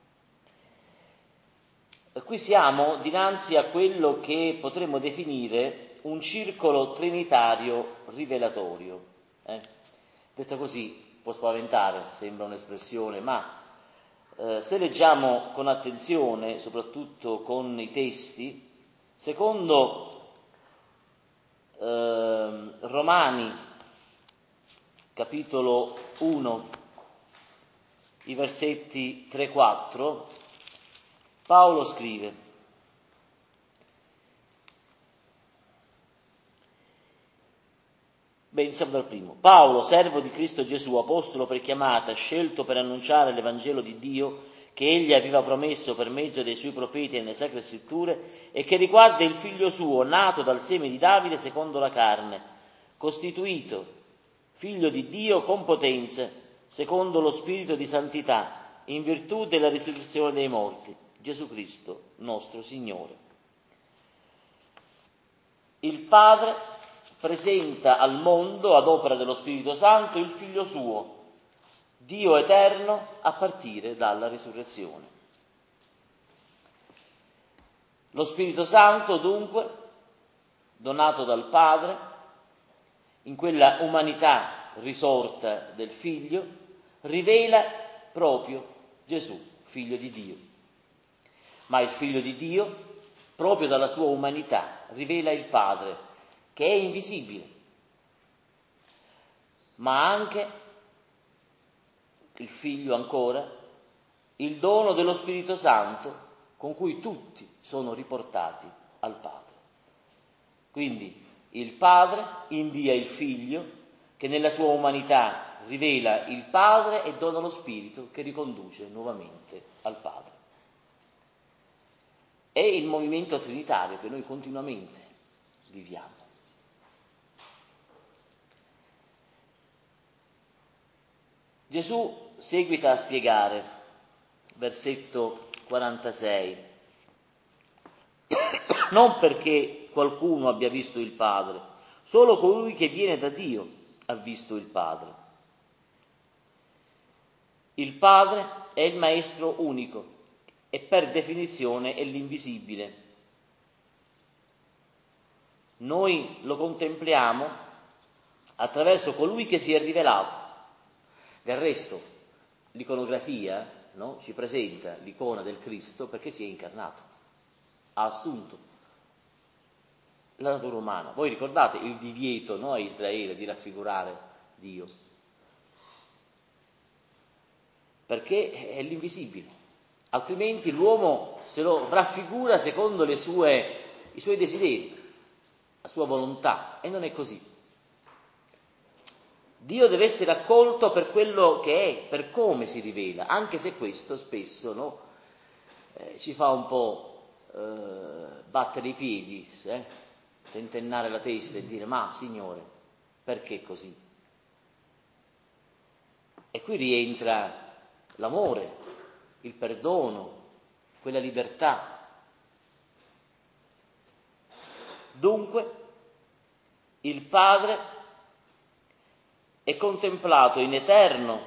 Qui siamo dinanzi a quello che potremmo definire un circolo trinitario rivelatorio. Detto così può spaventare, sembra un'espressione, ma se leggiamo con attenzione, soprattutto con i testi, secondo Romani, capitolo 1, i versetti 3-4, Paolo scrive: iniziamo dal primo. Paolo, servo di Cristo Gesù, apostolo per chiamata, scelto per annunciare l'Evangelo di Dio, che egli aveva promesso per mezzo dei suoi profeti nelle sacre scritture, e che riguarda il figlio suo, nato dal seme di Davide secondo la carne, costituito figlio di Dio con potenza, secondo lo spirito di santità, in virtù della risurrezione dei morti, Gesù Cristo, nostro Signore. Il Padre presenta al mondo, ad opera dello Spirito Santo, il Figlio suo, Dio eterno, a partire dalla risurrezione. Lo Spirito Santo, dunque, donato dal Padre, in quella umanità risorta del Figlio, rivela proprio Gesù, Figlio di Dio. Ma il Figlio di Dio, proprio dalla sua umanità, rivela il Padre, che è invisibile, ma anche il Figlio ancora, il dono dello Spirito Santo con cui tutti sono riportati al Padre. Quindi il Padre invia il Figlio che nella sua umanità rivela il Padre e dona lo Spirito che riconduce nuovamente al Padre. È il movimento trinitario che noi continuamente viviamo. Gesù seguita a spiegare, versetto 46, non perché qualcuno abbia visto il Padre, solo colui che viene da Dio ha visto il Padre. Il Padre è il Maestro unico e per definizione è l'invisibile. Noi lo contempliamo attraverso colui che si è rivelato. Del resto, l'iconografia, no, ci presenta l'icona del Cristo perché si è incarnato, ha assunto la natura umana. Voi ricordate il divieto, no, a Israele di raffigurare Dio? Perché è l'invisibile, altrimenti l'uomo se lo raffigura secondo i suoi desideri, la sua volontà, e non è così. Dio deve essere accolto per quello che è, per come si rivela, anche se questo spesso, no, ci fa un po' battere i piedi, tentennare la testa e dire: ma Signore, perché così? E qui rientra l'amore, il perdono, quella libertà. Dunque, il Padre è contemplato in eterno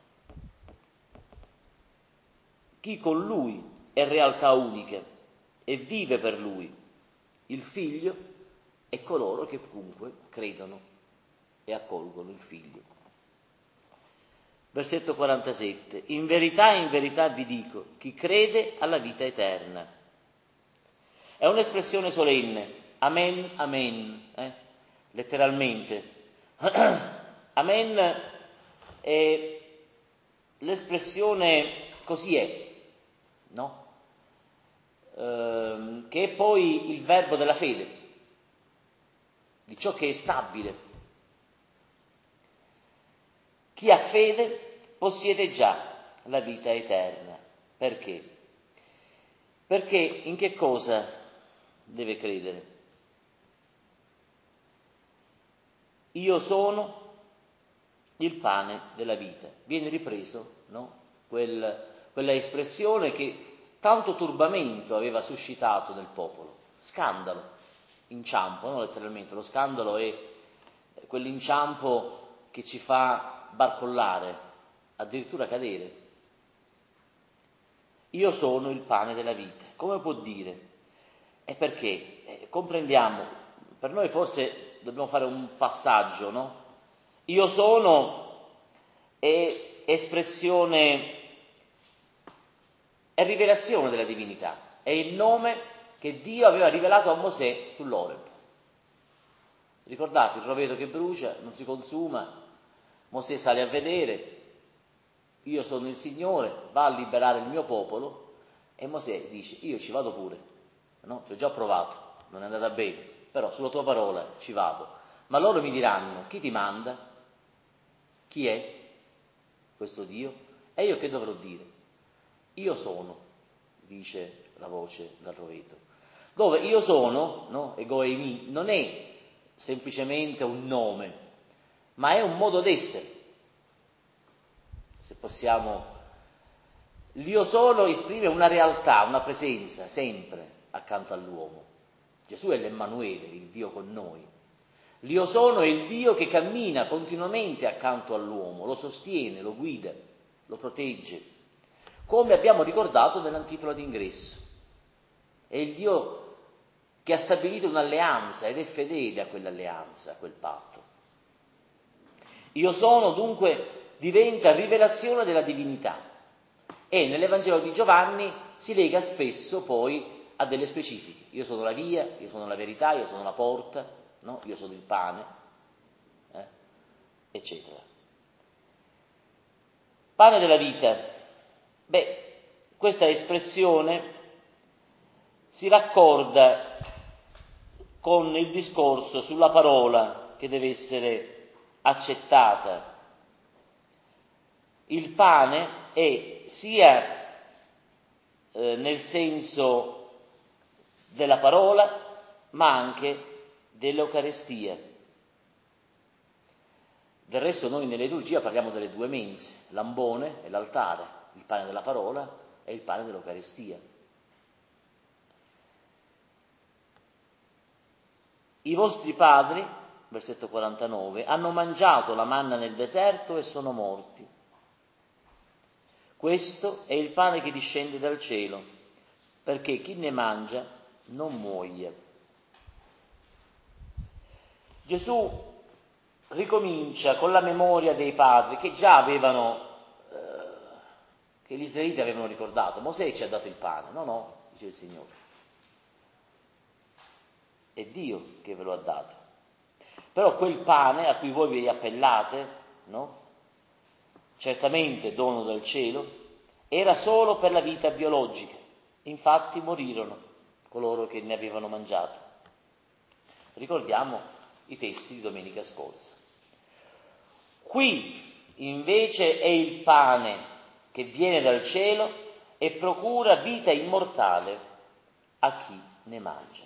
chi con Lui è realtà uniche e vive per Lui. Il Figlio è coloro che comunque credono e accolgono il Figlio. Versetto 47. In verità vi dico, chi crede alla vita eterna. È un'espressione solenne. Amen, amen, letteralmente. Amen è l'espressione così è, no? Che è poi il verbo della fede, di ciò che è stabile. Chi ha fede possiede già la vita eterna. Perché? Perché in che cosa deve credere? Io sono il pane della vita. Viene ripreso, no? Quella espressione che tanto turbamento aveva suscitato nel popolo. Scandalo, inciampo, no? Letteralmente. Lo scandalo è quell'inciampo che ci fa barcollare, addirittura cadere. Io sono il pane della vita. Come può dire? È perché comprendiamo, per noi forse dobbiamo fare un passaggio, no? Io sono è espressione, è rivelazione della divinità, è il nome che Dio aveva rivelato a Mosè sull'Oreb. Ricordate il roveto che brucia, non si consuma, Mosè sale a vedere, io sono il Signore, va a liberare il mio popolo, e Mosè dice: io ci vado pure, no? Ci ho già provato, non è andata bene, però sulla tua parola ci vado. Ma loro mi diranno: chi ti manda? Chi è questo Dio? E io che dovrò dire? Io sono, dice la voce dal roveto. Dove io sono, no? Egoemi, non è semplicemente un nome, ma è un modo d'essere. Se possiamo, l'io sono esprime una realtà, una presenza sempre accanto all'uomo. Gesù è l'Emmanuele, il Dio con noi. L'io sono è il Dio che cammina continuamente accanto all'uomo, lo sostiene, lo guida, lo protegge, come abbiamo ricordato nell'antifola d'ingresso. È il Dio che ha stabilito un'alleanza ed è fedele a quell'alleanza, a quel patto. Io sono dunque diventa rivelazione della divinità e nell'Evangelo di Giovanni si lega spesso poi a delle specifiche. Io sono la via, io sono la verità, io sono la porta, no? Io sono il pane, eccetera. Pane della vita. Questa espressione si raccorda con il discorso sulla parola che deve essere accettata. Il pane è sia nel senso della parola, ma anche dell'Eucarestia. Del resto noi nella liturgia parliamo delle due mense, l'ambone e l'altare, il pane della parola e il pane dell'Eucarestia. I vostri padri, versetto 49, hanno mangiato la manna nel deserto e sono morti. Questo è il pane che discende dal cielo, perché chi ne mangia non muoia. Gesù ricomincia con la memoria dei padri che già avevano, che gli israeliti avevano ricordato. Mosè ci ha dato il pane. No, dice il Signore. È Dio che ve lo ha dato. Però quel pane a cui voi vi appellate, no? Certamente dono dal cielo, era solo per la vita biologica. Infatti morirono coloro che ne avevano mangiato. Ricordiamo i testi di domenica scorsa. Qui invece è il pane che viene dal cielo e procura vita immortale a chi ne mangia.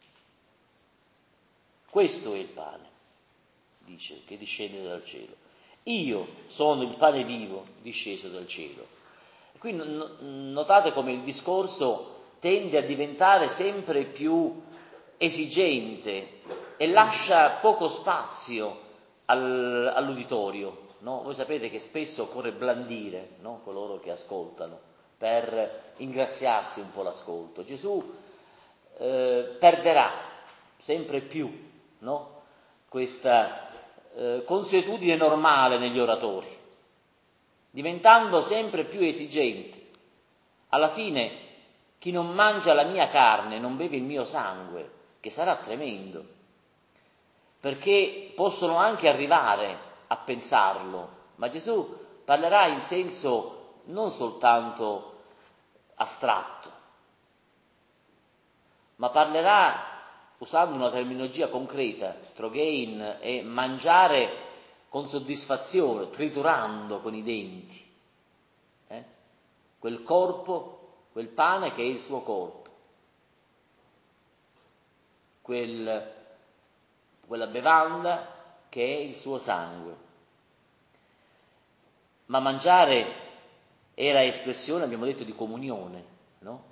Questo è il pane, dice, che discende dal cielo. Io sono il pane vivo disceso dal cielo. Qui notate come il discorso tende a diventare sempre più esigente e lascia poco spazio all'uditorio, no? Voi sapete che spesso occorre blandire, no? Coloro che ascoltano per ingraziarsi un po' l'ascolto. Gesù perderà sempre più, no? Questa consuetudine normale negli oratori, diventando sempre più esigente. Alla fine, chi non mangia la mia carne non beve il mio sangue, che sarà tremendo, perché possono anche arrivare a pensarlo, ma Gesù parlerà in senso non soltanto astratto, ma parlerà usando una terminologia concreta, trogein, è mangiare con soddisfazione, triturando con i denti, quel corpo, quel pane che è il suo corpo, quella bevanda che è il suo sangue. Ma mangiare era espressione, abbiamo detto, di comunione, no?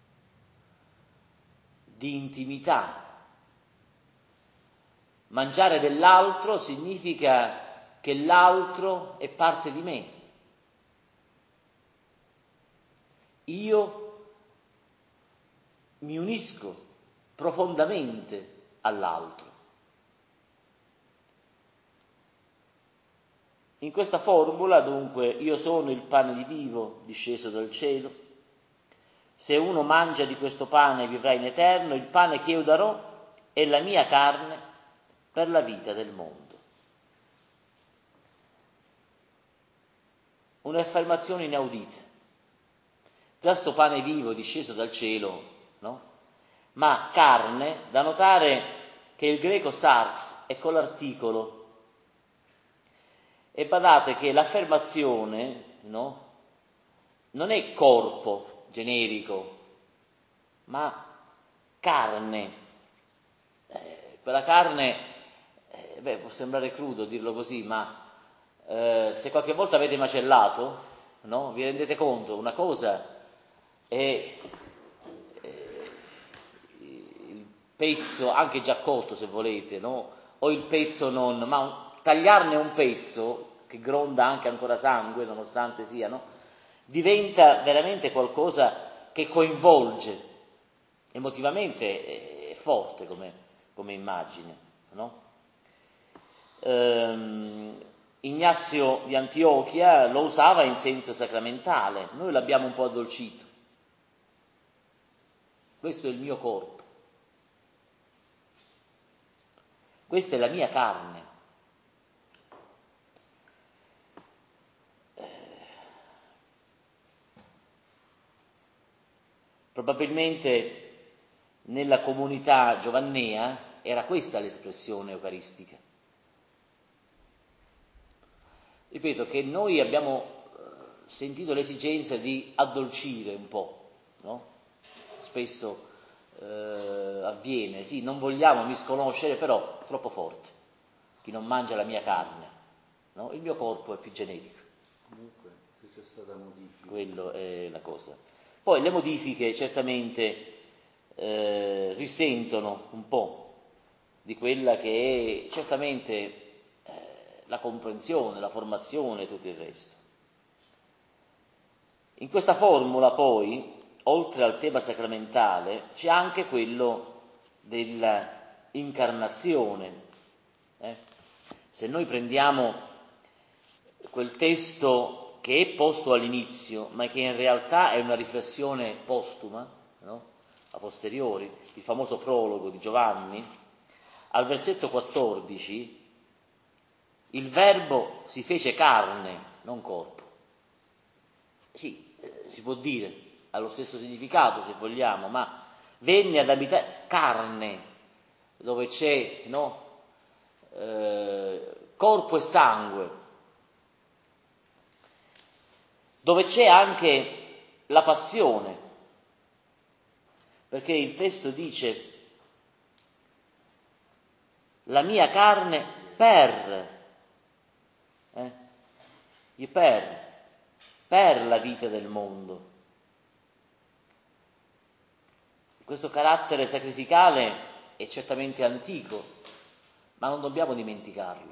Di intimità. Mangiare dell'altro significa che l'altro è parte di me. Io mi unisco profondamente all'altro. In questa formula, dunque, io sono il pane di vivo disceso dal cielo. Se uno mangia di questo pane vivrà in eterno, il pane che io darò è la mia carne per la vita del mondo. Un'affermazione inaudita. Già sto pane vivo disceso dal cielo, no? Ma carne, da notare che il greco sarx è con l'articolo. E badate che l'affermazione, no? Non è corpo generico, ma carne. Quella carne, può sembrare crudo dirlo così, ma se qualche volta avete macellato, no? Vi rendete conto, una cosa è il pezzo, anche già cotto se volete, no? O il pezzo non, ma tagliarne un pezzo che gronda anche ancora sangue, nonostante sia, no? Diventa veramente qualcosa che coinvolge, emotivamente è forte come immagine, no? Ignazio di Antiochia lo usava in senso sacramentale, noi l'abbiamo un po' addolcito. Questo è il mio corpo, questa è la mia carne. Probabilmente nella comunità giovannea era questa l'espressione eucaristica. Ripeto che noi abbiamo sentito l'esigenza di addolcire un po', no? Spesso avviene, sì, non vogliamo misconoscere, però è troppo forte. Chi non mangia la mia carne, no? Il mio corpo è più genetico. Comunque, se c'è stata modifica. Quello è la cosa. Poi le modifiche certamente risentono un po' di quella che è certamente la comprensione, la formazione e tutto il resto. In questa formula poi, oltre al tema sacramentale, c'è anche quello dell'incarnazione. Se noi prendiamo quel testo che è posto all'inizio, ma che in realtà è una riflessione postuma, no? A posteriori, il famoso prologo di Giovanni, al versetto 14, il verbo si fece carne, non corpo. Sì, si può dire, ha lo stesso significato se vogliamo, ma venne ad abitare carne, dove c'è, no? Corpo e sangue, dove c'è anche la passione, perché il testo dice la mia carne per la vita del mondo. Questo carattere sacrificale è certamente antico, ma non dobbiamo dimenticarlo.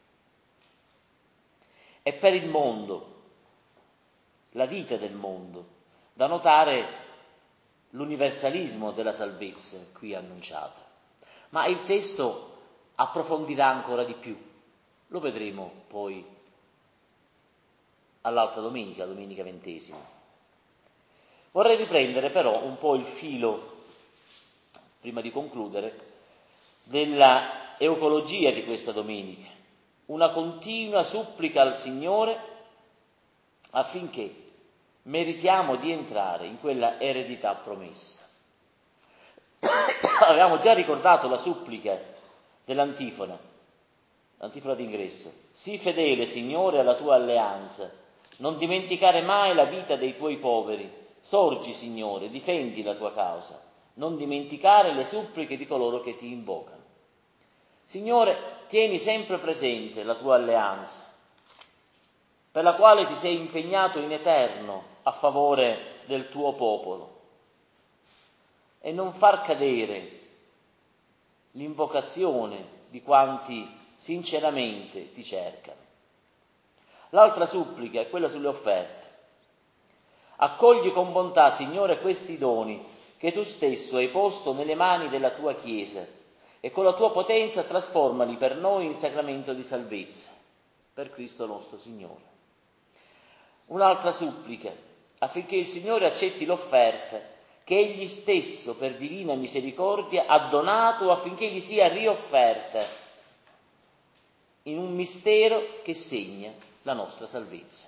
È per il mondo, la vita del mondo, da notare l'universalismo della salvezza qui annunciata. Ma il testo approfondirà ancora di più, lo vedremo poi all'altra domenica, domenica 20. Vorrei riprendere però un po' il filo, prima di concludere, della eucologia di questa domenica, una continua supplica al Signore affinché meritiamo di entrare in quella eredità promessa. Avevamo già ricordato la supplica dell'antifona, l'antifona d'ingresso. Sii fedele, Signore, alla tua alleanza, non dimenticare mai la vita dei tuoi poveri. Sorgi, Signore, difendi la tua causa, non dimenticare le suppliche di coloro che ti invocano. Signore, tieni sempre presente la tua alleanza, per la quale ti sei impegnato in eterno a favore del tuo popolo, e non far cadere l'invocazione di quanti sinceramente ti cercano. L'altra supplica è quella sulle offerte. Accogli con bontà, Signore, questi doni che tu stesso hai posto nelle mani della tua Chiesa e con la tua potenza trasformali per noi in sacramento di salvezza, per Cristo nostro Signore. Un'altra supplica, affinché il Signore accetti l'offerta che Egli stesso, per divina misericordia, ha donato affinché gli sia riofferta in un mistero che segna la nostra salvezza.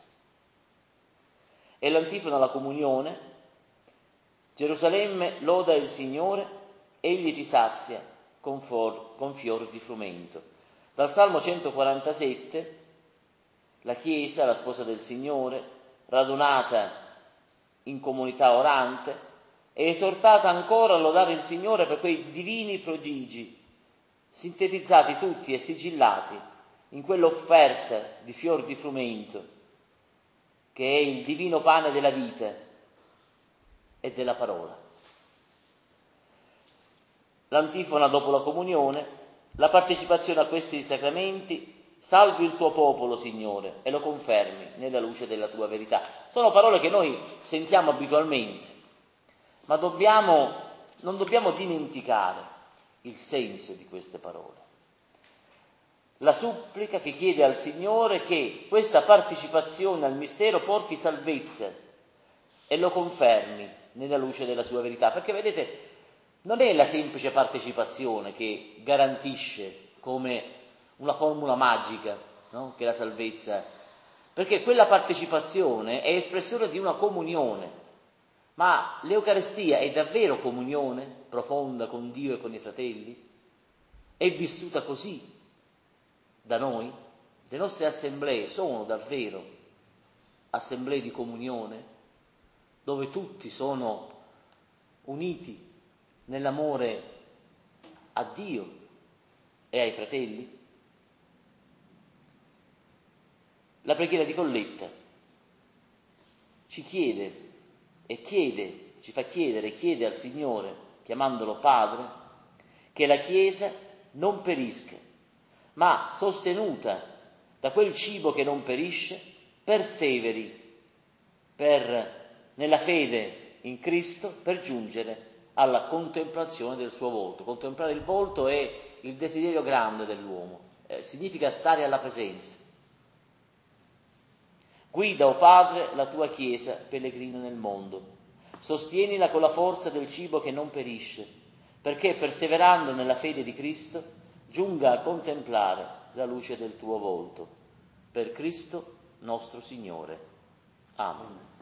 E l'antifona alla comunione: Gerusalemme loda il Signore, Egli ti sazia con fior di frumento. Dal Salmo 147, la Chiesa, la sposa del Signore, radunata in comunità orante, è esortata ancora a lodare il Signore per quei divini prodigi, sintetizzati tutti e sigillati in quell'offerta di fior di frumento, che è il divino pane della vita e della parola. L'antifona dopo la comunione: la partecipazione a questi sacramenti salvi il tuo popolo, Signore, e lo confermi nella luce della tua verità. Sono parole che noi sentiamo abitualmente, ma non dobbiamo dimenticare il senso di queste parole. La supplica che chiede al Signore che questa partecipazione al mistero porti salvezza e lo confermi nella luce della sua verità, perché vedete, non è la semplice partecipazione che garantisce come una formula magica, no? Che la salvezza, perché quella partecipazione è espressione di una comunione. Ma l'Eucarestia è davvero comunione profonda con Dio e con i fratelli? È vissuta così da noi? Le nostre assemblee sono davvero assemblee di comunione, dove tutti sono uniti nell'amore a Dio e ai fratelli? La preghiera di Colletta ci chiede e ci fa chiedere e chiede al Signore, chiamandolo Padre, che la Chiesa non perisca, ma sostenuta da quel cibo che non perisce, perseveri nella fede in Cristo per giungere alla contemplazione del suo volto. Contemplare il volto è il desiderio grande dell'uomo, significa stare alla presenza. Guida, o Padre, la tua Chiesa pellegrina nel mondo. Sostienila con la forza del cibo che non perisce, perché, perseverando nella fede di Cristo, giunga a contemplare la luce del tuo volto. Per Cristo nostro Signore. Amen.